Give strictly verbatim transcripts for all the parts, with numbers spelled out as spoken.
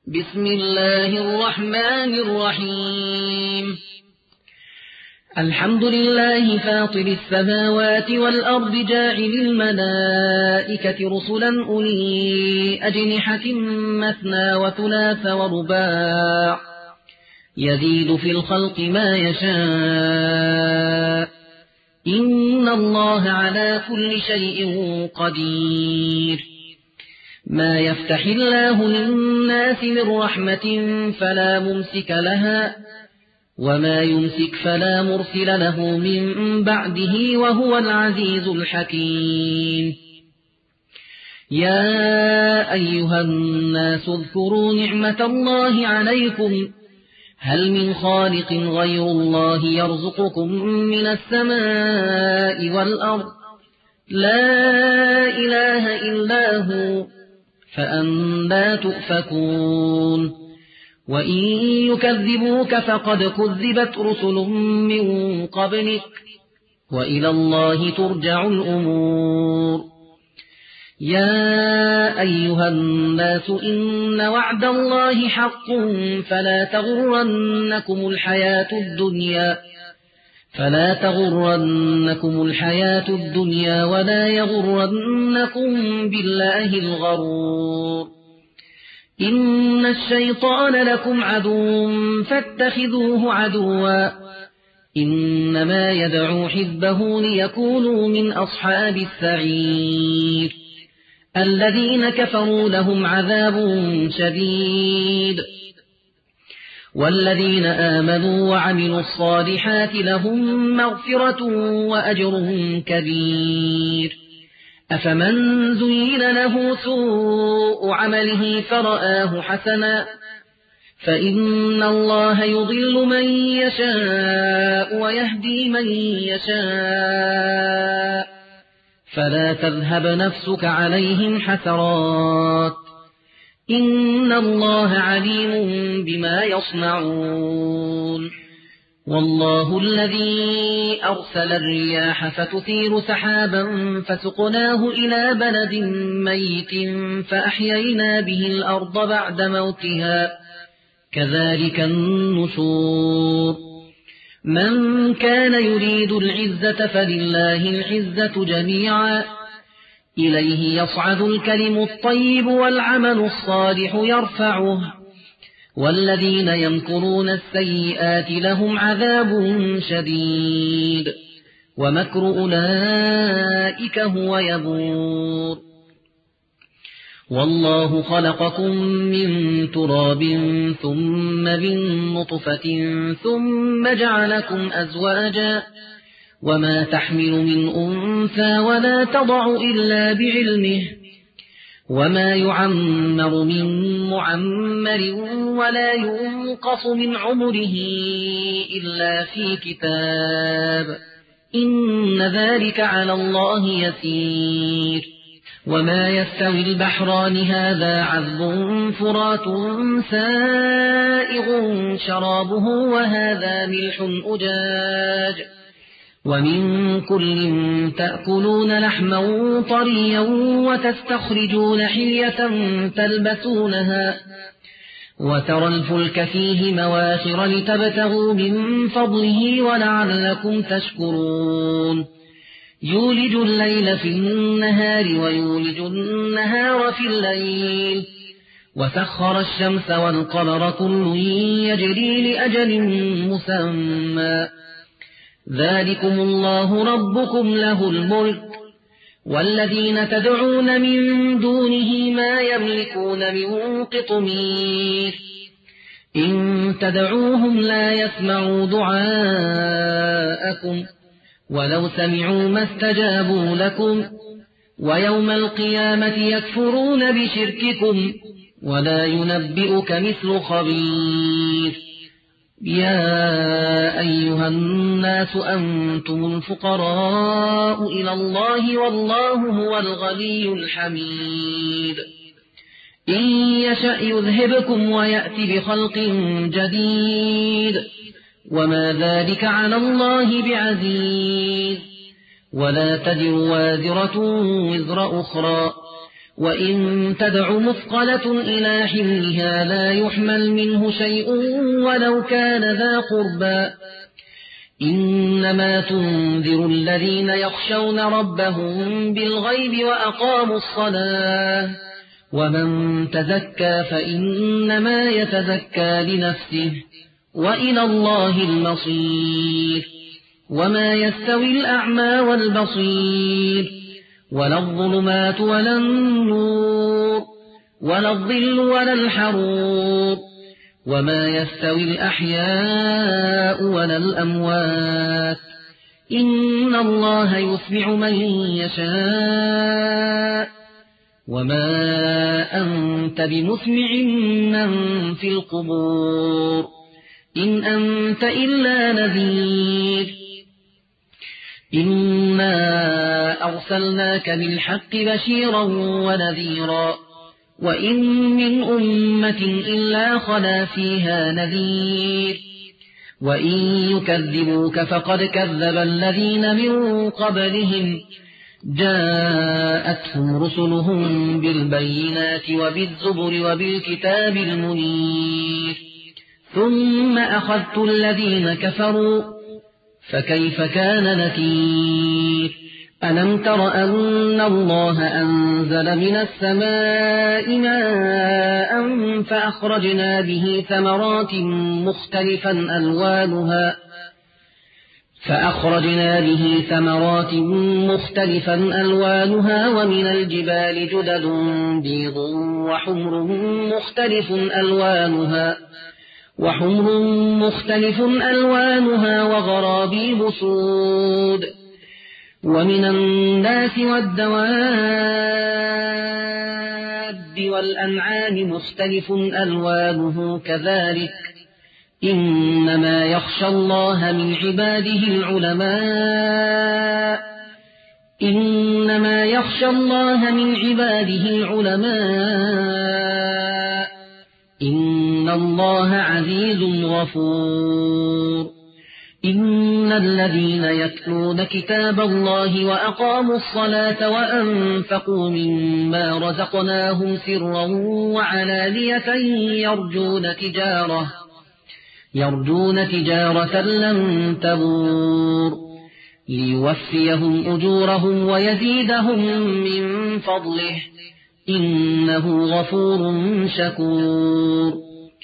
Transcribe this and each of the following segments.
بسم الله الرحمن الرحيم الحمد لله فاطر السماوات والأرض جاعل الملائكة رسلا أولي أجنحة مثنى وثلاث ورباع يزيد في الخلق ما يشاء إن الله على كل شيء قدير ما يفتح الله للناس من رحمة فلا ممسك لها وما يمسك فلا مرسل له من بعده وهو العزيز الحكيم يا أيها الناس اذكروا نعمة الله عليكم هل من خالق غير الله يرزقكم من السماء والأرض لا إله إلا هو فأنى تؤفكون وإن يكذبوك فقد كذبت رسل من قبلك وإلى الله ترجع الأمور يا أيها الناس إن وعد الله حق فلا تغرنكم الحياة الدنيا فلا تغرنكم الحياة الدنيا ولا يغرنكم بالله الغرور إن الشيطان لكم عدو فاتخذوه عدوا إنما يدعو حزبه ليكونوا من أصحاب السعير الذين كفروا لهم عذاب شديد والذين آمنوا وعملوا الصالحات لهم مغفرة وأجر كبير أفمن زين له سوء عمله فرآه حسنا فإن الله يضل من يشاء ويهدي من يشاء فلا تذهب نفسك عليهم حسرات إن الله عليم بما يصنعون والله الذي أرسل الرياح فتثير سحابا فسقناه إلى بلد ميت فأحيينا به الأرض بعد موتها كذلك النشور من كان يريد العزة فلله العزة جميعا إليه يصعد الكلم الطيب والعمل الصالح يرفعه والذين يمكرون السيئات لهم عذاب شديد ومكر أولئك هو يبور والله خلقكم من تراب ثم من نطفة ثم جعلكم أزواجا وما تحمل من أنثى ولا تضع إلا بعلمه وما يعمر من معمر ولا ينقص من عمره إلا في كتاب إن ذلك على الله يسير وما يستوي البحران هذا عذب فرات سائغ شرابه وهذا ملح أجاج ومن كل تأكلون لحما طريا وتستخرجون حلية تلبسونها وترى الفلك فيه مواخر لتبتغوا من فضله ولعلكم تشكرون يولج الليل في النهار ويولج النهار في الليل وسخر الشمس والقمر كل يجري لأجل مسمى ذلكم الله ربكم له الملك والذين تدعون من دونه ما يملكون من قطمير إن تدعوهم لا يسمعوا دعاءكم ولو سمعوا ما استجابوا لكم ويوم القيامة يكفرون بشرككم ولا ينبئك مثل خبير يا أيها الناس أنتم الفقراء إلى الله والله هو الغني الحميد إن يشأ يذهبكم ويأتي بخلق جديد وما ذلك على الله بعزيز ولا تزر وازرة وزر أخرى وإن تدع مثقلة إلى حملها لا يحمل منه شيء ولو كان ذا قربى إنما تنذر الذين يخشون ربهم بالغيب وأقاموا الصلاة ومن تزكى فإنما يتزكى لنفسه وإلى الله المصير وما يستوي الأعمى والبصير ولا الظلمات ولا النور ولا الظل ولا الحرور وما يستوي الأحياء ولا الأموات إن الله يسمع من يشاء وما أنت بمسمع من في القبور إن أنت إلا نذير إنا أرسلناك بالحق بشيرا ونذيرا وإن من أمة إلا خلا فيها نذير وإن يكذبوك فقد كذب الذين من قبلهم جاءتهم رسلهم بالبينات وبالزبر وبالكتاب المنير ثم أخذت الذين كفروا فكيف كان نكير ألم تر أن الله أنزل من السماء ماء فأخرجنا به ثمرات مختلفا ألوانها فأخرجنا به ثمرات مختلفا ألوانها ومن الجبال جدد بيض وحمر مختلف ألوانها وحمر مختلف ألوانها وغرابيب سود ومن الناس والدواب والأنعام مختلف ألوانه كذلك إنما يخشى الله من عباده العلماء إنما يخشى الله من عباده العلماء إن الله عزيز غفور إن الذين يتلون كتاب الله وأقاموا الصلاة وأنفقوا مما رزقناهم سرا وعلانية يرجون تجارة يرجون تجارة لن تبور ليوفيهم أجورهم ويزيدهم من فضله إنه غفور شكور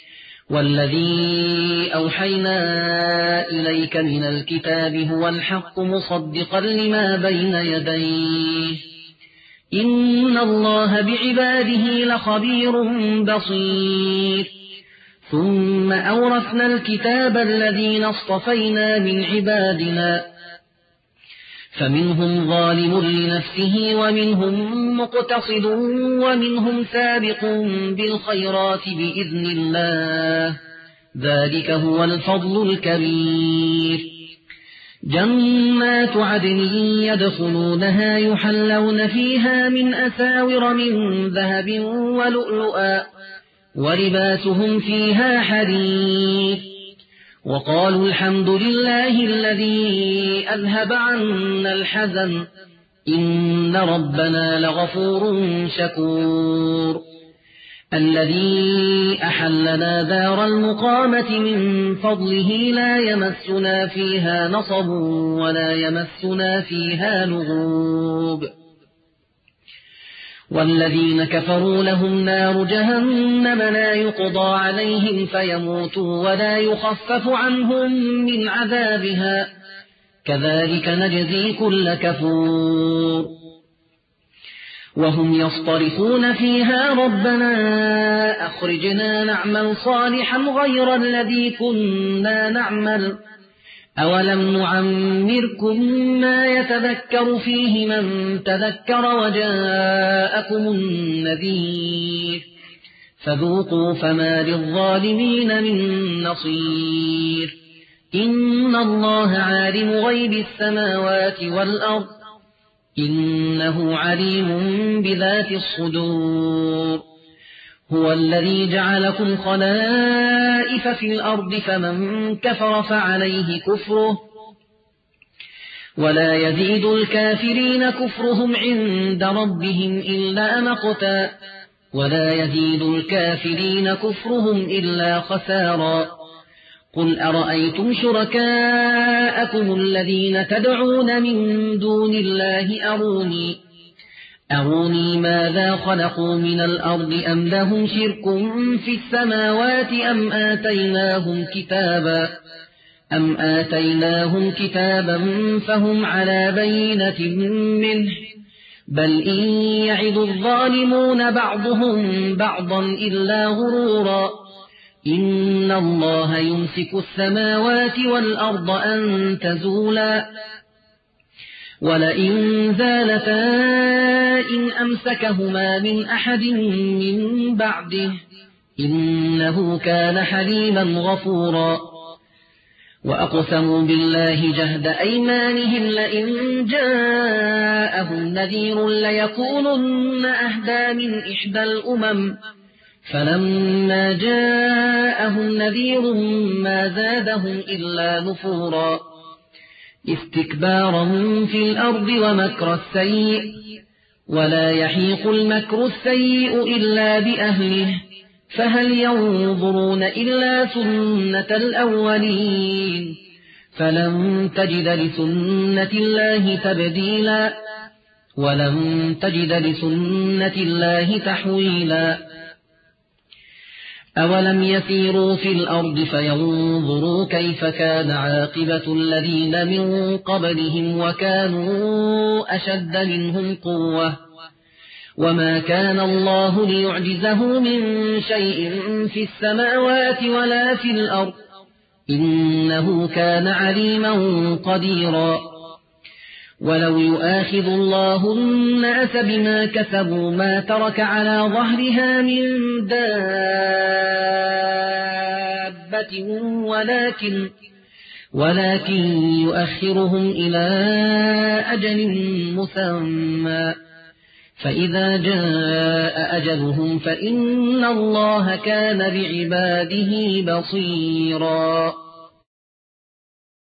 والذي أوحينا إليك من الكتاب هو الحق مصدقا لما بين يديه إن الله بعباده لخبير بصير ثم أورثنا الكتاب الذين اصطفينا من عبادنا فمنهم ظالم لنفسه ومنهم مقتصد ومنهم سابق بالخيرات بإذن الله ذلك هو الفضل الكبير جنات عدن يدخلونها يحلون فيها من أساور من ذهب ولؤلؤا ولباسهم فيها حرير وقالوا الحمد لله الذي أذهب عنا الحزن إن ربنا لغفور شكور الذي أحلنا دار المقامة من فضله لا يمسنا فيها نصب ولا يمسنا فيها لغوب والذين كفروا لهم نار جهنم لا يقضى عليهم فيموتوا ولا يخفف عنهم من عذابها كذلك نجزي كل كفور وهم يصطرخون فيها ربنا أخرجنا نعمل صالحا غير الذي كنا نعمل أولم نعمركم ما يتذكر فيه من تذكر وجاءكم النذير فذوقوا فما للظالمين من نصير إن الله عالم غيب السماوات والأرض إنه عليم بذات الصدور هو الذي جعلكم خلائف في الأرض فمن كفر فعليه كفره ولا يزيد الكافرين كفرهم عند ربهم إلا مقتا ولا يزيد الكافرين كفرهم إلا خسارا قل أرأيتم شركاءكم الذين تدعون من دون الله أروني أروني ماذا خلقوا من الأرض أم لهم شرك في السماوات أم آتيناهم كتابا أم آتيناهم كتابا فهم على بينة منه بل إن يعد الظالمون بعضهم بعضا إلا غرورا إن الله يمسك السماوات والأرض أن تزولا ولئن زالتا إن أمسكهما من أحد من بعده إنه كان حليما غفورا وأقسموا بالله جهد أيمانهم لئن جاءهم نذير ليكونن أهدى من إحدى الأمم فلما جاءهم نذير ما زادهم إلا نفورا استكبارا في الأرض ومكر السيء ولا يحيق المكر السيء إلا بأهله فهل ينظرون إلا سنة الأولين فلن تجد لسنة الله تبديلا ولن تجد لسنة الله تحويلا أولم يسيروا في الأرض فينظروا كيف كان عاقبة الذين من قبلهم وكانوا أشد منهم قوة وما كان الله ليعجزه من شيء في السماوات ولا في الأرض إنه كان عليما قديرا ولو يؤاخذ الله الناس بما كسبوا ما ترك على ظهرها من دابة ولكن ولكن يؤخرهم إلى أجل مسمى فإذا جاء أجلهم فإن الله كان بعباده بصيرا.